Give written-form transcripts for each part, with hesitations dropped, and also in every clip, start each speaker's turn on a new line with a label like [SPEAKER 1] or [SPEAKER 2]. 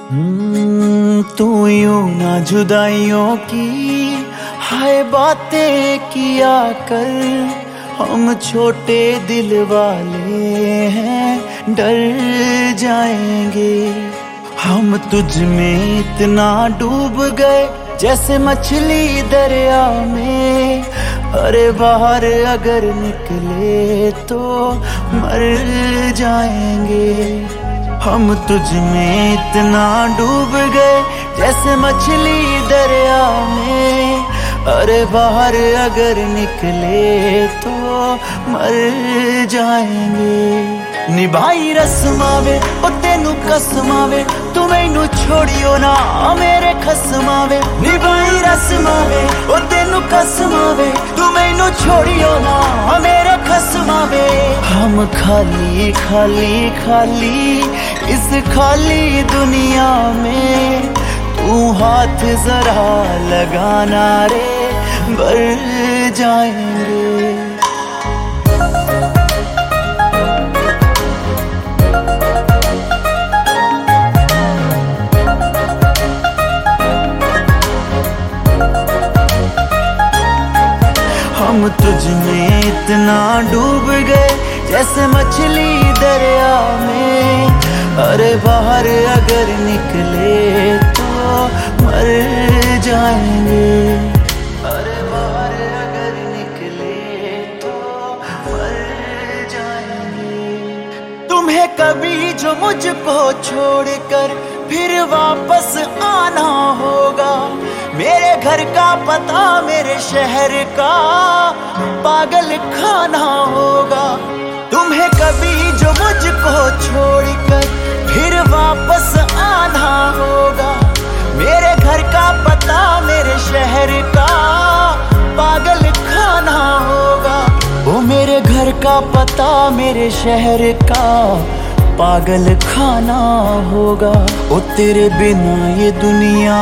[SPEAKER 1] तू यूं ना जुदाइयों की हाय बातें किया कर। हम छोटे दिल वाले हैं, डर जाएंगे। हम तुझ में इतना डूब गए जैसे मछली दरिया में। अरे बाहर अगर निकले तो मर जाएंगे। हम तुझ में इतना डूब गए जैसे मछली दरिया में। अरे बाहर अगर निकले तो मर जाएंगे। निभाई रस्मां वे ओ तेनू कसमां वे, तू मैनू छोड़ियो ना मेरे खसमां वे। निभाई रस्मां वे ओ तेनू कसमां वे, तू मैनू छोड़ियो ना मेरे खसमां वे। हम खाली खाली खाली इस खाली दुनिया में, तू हाथ जरा लगाना रे भर जाएंगे। हम तुझ में इतना डूब गए जैसे मछली दरिया में। अरे बाहर अगर निकले तो मर जाएंगे। अरे बाहर अगर निकले तो मर जाएंगे। तुम्हें कभी जो मुझको छोड़कर फिर वापस आना होगा, मेरे घर का पता मेरे शहर का पागल खाना होगा। तुम्हें कभी जो मुझको छोड़कर फिर वापस आना होगा, मेरे घर का पता मेरे शहर का पागल खाना होगा। वो मेरे घर का पता मेरे शहर का पागल खाना होगा। ओ तेरे बिना ये दुनिया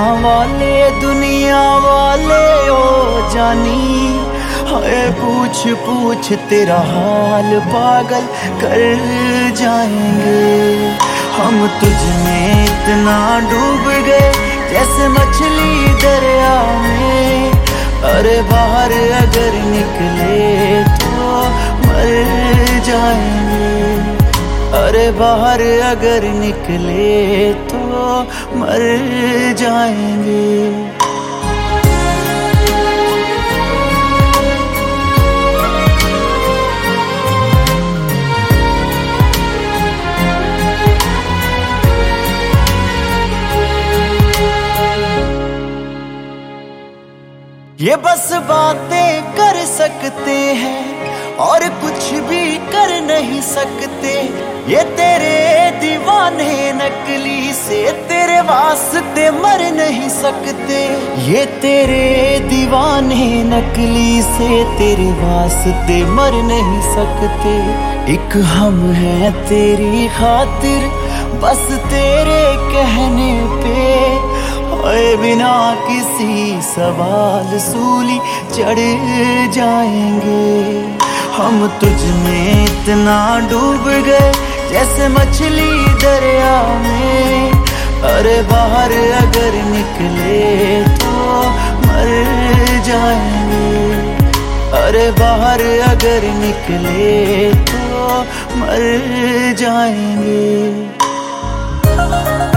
[SPEAKER 1] वाले ओ जानी, हाय पूछ पूछ तेरा हाल पागल कर जाएंगे। हम तुझ में इतना डूब गए जैसे मछली दरिया में। अरे बाहर अगर निकले तो मर जाएंगे। अरे बाहर अगर निकले तो मर जाएंगे। ये बस बातें कर सकते हैं और कुछ भी कर नहीं सकते। ये तेरे दीवाने नकली से तेरे वास्ते मर नहीं सकते। ये तेरे दीवाने नकली से तेरे वास्ते मर नहीं सकते। एक हम हैं तेरी खातिर बस तेरे कहने पे, ओए बिना किसी सवाल सूली चढ़ जाएंगे। हम तुझ में इतना डूब गए जैसे मछली दरिया में। अरे बाहर अगर निकले तो मर जाएंगे। अरे बाहर अगर निकले तो मर जाएंगे।